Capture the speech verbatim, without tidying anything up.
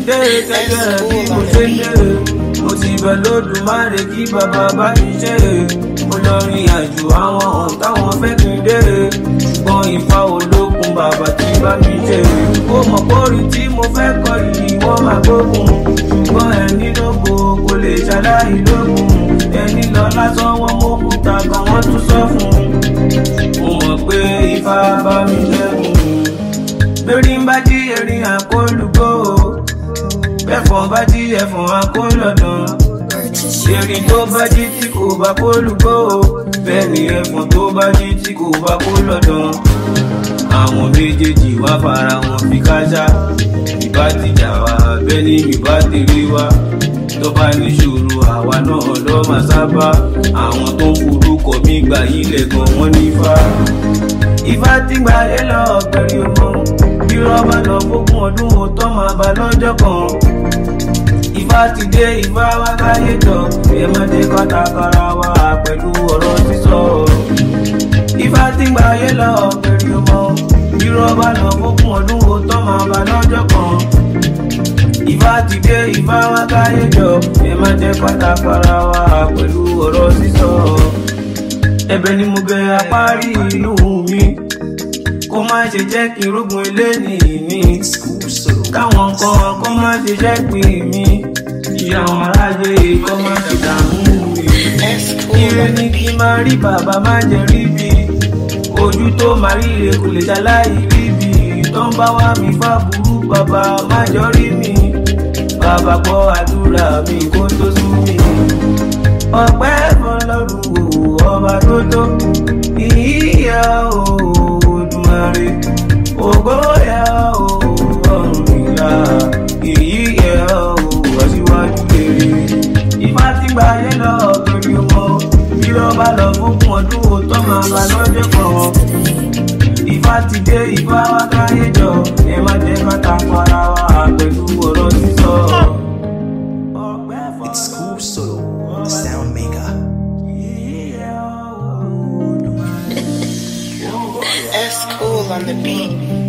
dé gẹ́gẹ́ bí mo ṣe dé. Mo ti bẹ̀ lódùmarè kí bàbá bá mi ṣe. Mo lọ rìn àjò àwọn ohun táwọn fẹ́ kí n dé. Ṣùgbọ́n Ifá olókun bàbá tí bá mi ṣe. Ó mọ̀ pórí tí mo fẹ́ kọ yìí wọ́n máa gbógun. Ṣùgbọ́n ẹni lógo kò lè ṣaláì lógun. Ẹni lọ lásán wọn mú òkúta kan wọ́n tún sọ fún un. Mo mọ̀ pé Ifá bá mi ṣẹ́gun. Bẹ́rí ń bá jí erin àkólùkò. Bẹ́fọ̀n bá jí ẹ̀fọ̀n àkólọ̀dàn. Erin tó bá jí tí kò bá kólùkò. Bẹ́ẹ̀ ni ẹ̀fọ̀n tó bá jí tí kò bá kólọ̀dàn. Àwọn méjèèjì wá fara wọn fi káṣá. Ìbá ti jà wá bẹ́ẹ̀ ni ìbá ti rí wá. Tó bá níṣòro àwa náà lọ́ máa sábà. Àwọn tó ń forúkọ mi gbà yílẹ̀ gan wọ́n nífà. Ifá ti gbà yé lọ ọ̀gbẹ̀rì ọmọ. Bí rọ́bà lọ fógún ọdún ó tọ́ máa bá lọ́jọ́ kan. Ifá ti dé Ifá wá káyé jọ. Ẹ má dé kọ́tàkárà wá pẹ̀lú ọ̀rọ̀ sísọ. Ifá ti gbà yé lọ ọ̀gbẹ̀rì ọmọ. Bí rọ́bà lọ fógún ọdún ó tọ́ máa bá lọ́jọ́ kan. Ifá ti dé Ifá wá káyé jọ. Ẹ má dé kọ́tàkárà wá pẹ̀lú ọ̀rọ̀ sísọ. Ẹ̀bẹ̀ ni mo bẹ̀ apárí inú mi. Kó má ṣe jẹ́ kí rógun eléyìí ní. Káwọn kan kó má ṣe jẹ́ pín mi. Ìyá àwọn aráyé kó má ṣe dààmú mi. Ire ni kí n máa rí bàbá má jẹ́ rí bí. Ojú tó máa rí ire kò lè ṣaláì rí bí. Tó ń bá wá mi fá burú bàbá má jọ rí mi. Bàbá gbọ́ àdúrà mi kó tó sú mi. Ọpẹ́ fọlọ́run o ọba tó tó. Ìyá o Olódùmarè. Ògo yẹ o ọ̀run ìyá. Ìyí yẹ o aṣíwájú rere. Ifá ti gbà yé lọ ọ̀gbẹ̀rì ọmọ. Bí ó bá lọ fógún ọdún ó tọ́ máa bá lọ́jọ́ kan. Ifá ti dé Ifá wá káyé jọ. Ẹ má jẹ́ bàtà para wa pẹ̀lú ọ̀rọ̀ sísọ. It's Cool Solo, the sound maker. That's cool on the beat.